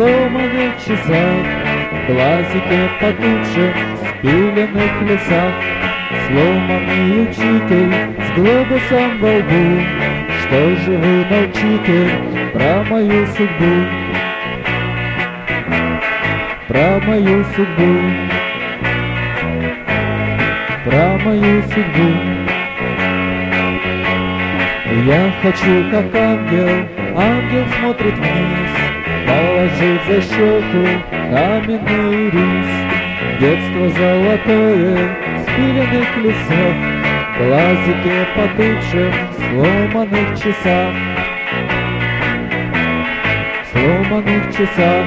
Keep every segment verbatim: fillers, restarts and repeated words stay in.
сломанных часах, в глазике потухшем, в спиленных лесах. Сломанный учитель с глобусом во лбу, что же вы молчите про мою судьбу? Про мою судьбу, про мою судьбу. Я хочу, как ангел, ангел смотрит вниз, положив за щеку каменный рис. Детство золотое в спиленных лесах, в глазике потухшем, в сломанных часах. В сломанных часах,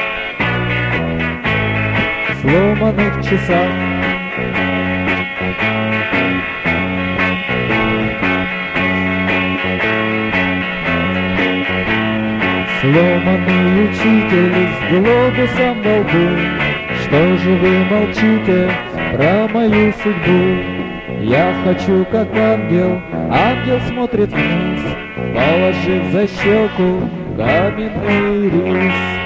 в сломанных часах. Сломанный учитель с глобусом во лбу, что же вы молчите про мою судьбу? Я хочу, как ангел, ангел смотрит вниз, положив за щеку каменный рис.